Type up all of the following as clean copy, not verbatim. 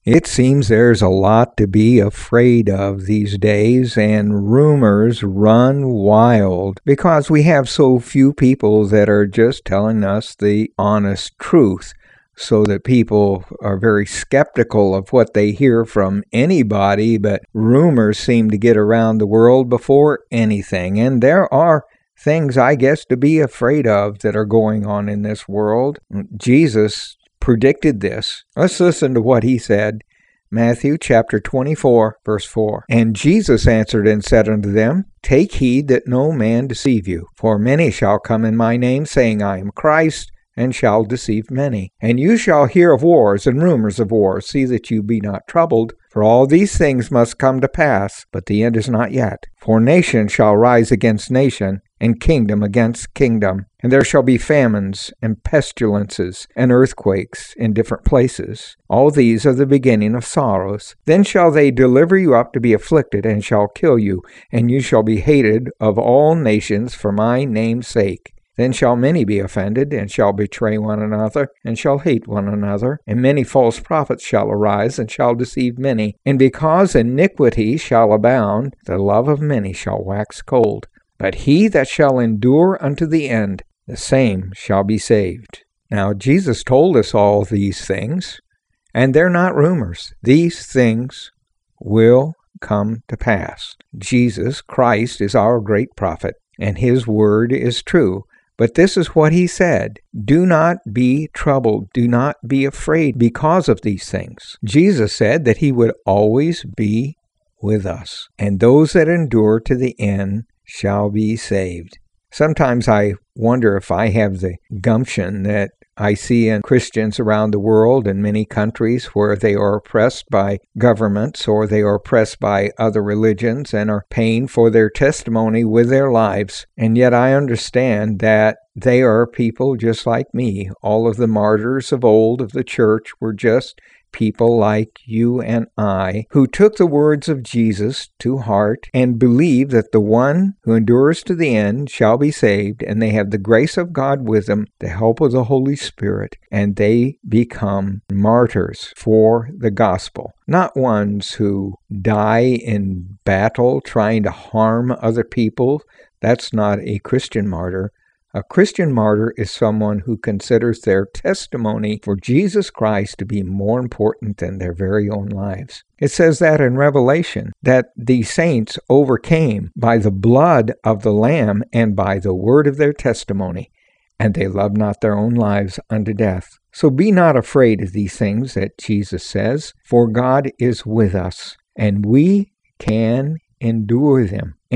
It seems there's a lot to be afraid of these days, and rumors run wild because we have so few people that are just telling us the honest truth, so that people are very skeptical of what they hear from anybody. But rumors seem to get around the world before anything, and there are things, I guess, to be afraid of that are going on in this world. Jesus predicted this. Let's listen to what he said. Matthew chapter 24, verse 4. And Jesus answered and said unto them, Take heed that no man deceive you. For many shall come in my name, saying, I am Christ, and shall deceive many. And you shall hear of wars and rumors of wars. See that you be not troubled. For all these things must come to pass, but the end is not yet. For nation shall rise against nation, and kingdom against kingdom. And there shall be famines, and pestilences, and earthquakes in different places. All these are the beginning of sorrows. Then shall they deliver you up to be afflicted, and shall kill you, and you shall be hated of all nations for my name's sake. Then shall many be offended, and shall betray one another, and shall hate one another. And many false prophets shall arise, and shall deceive many. And because iniquity shall abound, the love of many shall wax cold. But he that shall endure unto the end, the same shall be saved. Now, Jesus told us all these things, and they're not rumors. These things will come to pass. Jesus Christ is our great prophet, and his word is true. But this is what he said, Do not be troubled, do not be afraid because of these things. Jesus said that he would always be with us, and those that endure to the end shall be saved. Sometimes I wonder if I have the gumption that I see in Christians around the world in many countries where they are oppressed by governments or they are oppressed by other religions and are paying for their testimony with their lives. And yet I understand that they are people just like me. All of the martyrs of old of the church were just people like you and I, who took the words of Jesus to heart and believe that the one who endures to the end shall be saved, and they have the grace of God with them, the help of the Holy Spirit, and they become martyrs for the gospel. Not ones who die in battle trying to harm other people. That's not a Christian martyr. A Christian martyr is someone who considers their testimony for Jesus Christ to be more important than their very own lives. It says that in Revelation, that the saints overcame by the blood of the Lamb and by the word of their testimony, and they loved not their own lives unto death. So be not afraid of these things that Jesus says, for God is with us, and we can endure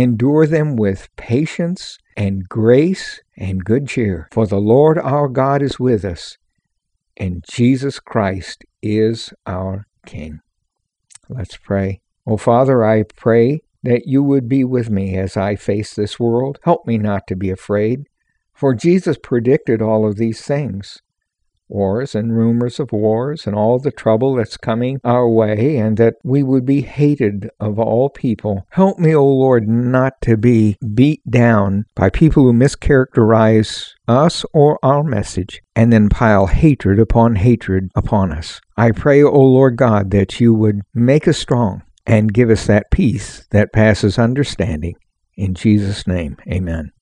them with patience and grace and good cheer. For the Lord our God is with us, and Jesus Christ is our King. Let's pray. Oh, Father, I pray that you would be with me as I face this world. Help me not to be afraid, for Jesus predicted all of these things. Wars and rumors of wars and all the trouble that's coming our way, and that we would be hated of all people. Help me, O Lord, not to be beat down by people who mischaracterize us or our message and then pile hatred upon us. I pray, O Lord God, that you would make us strong and give us that peace that passes understanding. In Jesus' name, amen.